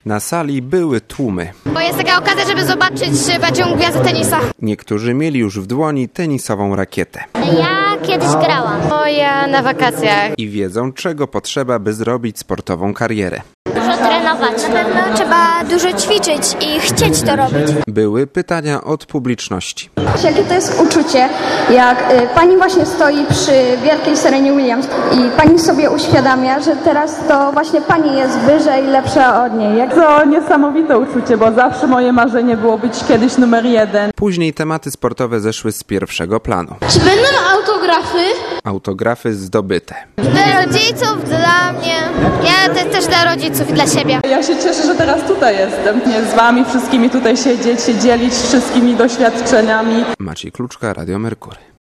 Na sali były tłumy. Bo jest taka okazja, żeby zobaczyć pociąg gwiazdy tenisa. Niektórzy mieli już w dłoni tenisową rakietę. Ja kiedyś grałam. Ja na wakacjach. I wiedzą, czego potrzeba, by zrobić sportową karierę. Dużo trenować. Na pewno trzeba dużo ćwiczyć i chcieć to robić. Były pytania od publiczności. Jakie to jest uczucie, jak pani właśnie stoi przy wielkiej Serenie Williams i pani sobie uświadamia, że teraz to właśnie pani jest wyżej, lepsza od niej. To niesamowite uczucie, bo zawsze moje marzenie było być kiedyś numer 1. Później tematy sportowe zeszły z pierwszego planu. Czy będą autografy? Autografy zdobyte. Dla rodziców, dla mnie. Ja też dla rodziców i dla siebie. Ja się cieszę, że teraz tutaj jestem. Z wami wszystkimi tutaj siedzieć, się dzielić wszystkimi doświadczeniami. Maciej Kluczka, Radio Merkury.